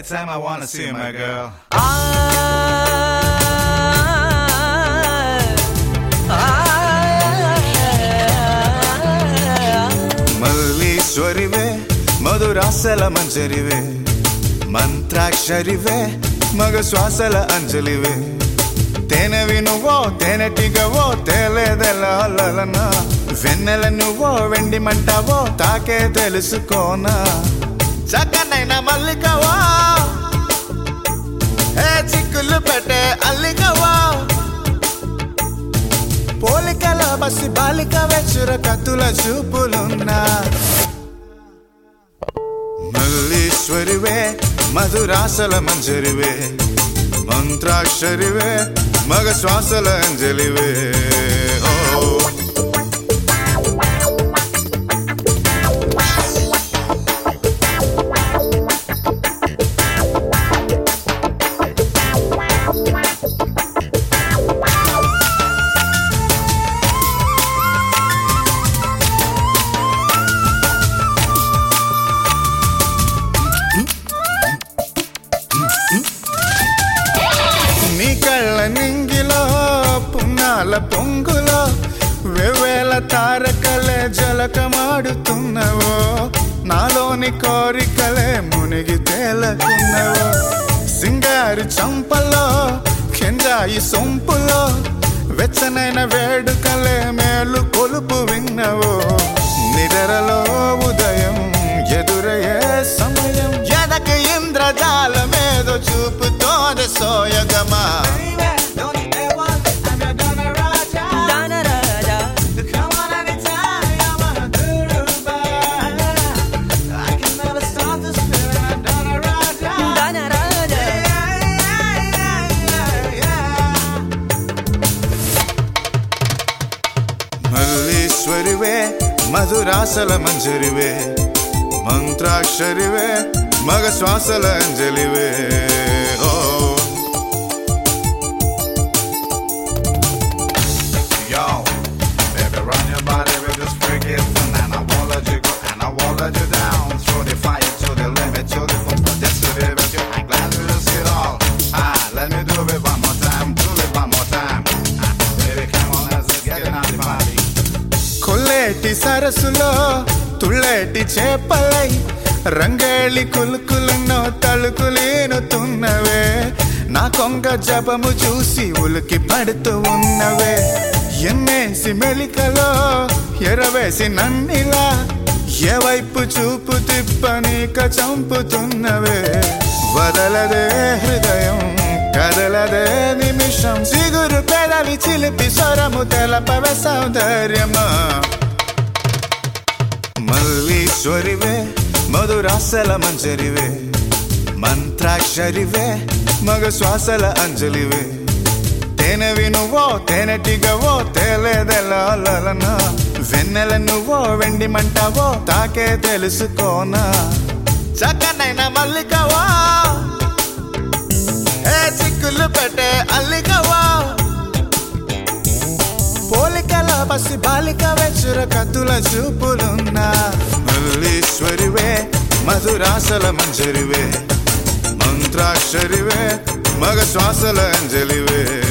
time I wanna see you, my girl. మల్లీశ్వరివే మధురాసల మంజరివే మంత్రాక్షరివే మగ శ్వాసల అంజలివే తేనెవి నువ్వో తేనెటిగవో తేలేదెలనా వెన్నెల నువ్వో వెండి మంటావో తాకే తెలుసుకోనా చక్కనైన మల్లికవా ఏ చిక్కులు పెట్టే అల్లికవా పోలికల బసి బాలిక వెచ్చుర కత్తుల చూపులున్నా మల్లీశ్వరివే మధురాసల మంజరివే మంత్రాక్షరివే మగ శ్వాసల అంజలివే నీ కళ్ళ నింగిలో పున్నాల పొంగులో వెవేల తారకలే జలకమాడుతున్నవో నాలోని కోరికలే మునిగి తేలకున్నవో సింగారి చంపలో కెంజాయి సొంపులో వెచ్చనైన వేడుకలే మేలు కొలుపు విన్నవో నిద్రలో ఉదయం ఎదురయ్యే సమయం ఎదక ఇంద్రజాలమేదో చూపుతోంది సోయగమా మల్లీశ్వరివే మధురాసల మంజరివే మంత్రాక్షరివే మగ శ్వాసల అంజలివే Yo, baby, run your body with this freaky thing, and I won't let you go, and I won't let you down. Throw the fire to the limit, to the full, just to the best. I'm glad you just get all. Let me do it one more time, do it one more time. Baby, come on, let's get it on the body. కొల్లేటి సరస్సులో తుళ్ళేటి చేపలై రంగేళి కులుకులను తలుకులేనుతున్నవే నా కొంగ జపము చూసి ఉలికి పడుతూ ఉన్నవే ఎన్నేసి మెలికలో ఎరవేసి నన్నిలా ఏ వైపు చూపు తిప్పనీక చంపుతున్నవే వదలదే హృదయం కదలదే నిమిషం సిగురు పెదవి చిలిపి స్వరము తెలపవే సౌందర్యమా మల్లీశ్వరివే మధురాసల మంజరివే మంత్రాక్షరివే మగ శ్వాసల అంజలివే తేనెవి నువ్వో తేనెటిగవో తేలేదెలనా వెన్నెల నువ్వో వెండి మంటావో తాకే తెలుసుకోనా చక్కనైన మల్లికవా ఏ చిక్కులు పెట్టే అల్లికవా పోలికల బసి బాలిక వెచ్చుర కత్తుల చూపులున్నా మల్లీశ్వరివే మధురాసల మంజరివే మంత్రాక్షరివే మగ శ్వాసల అంజలివే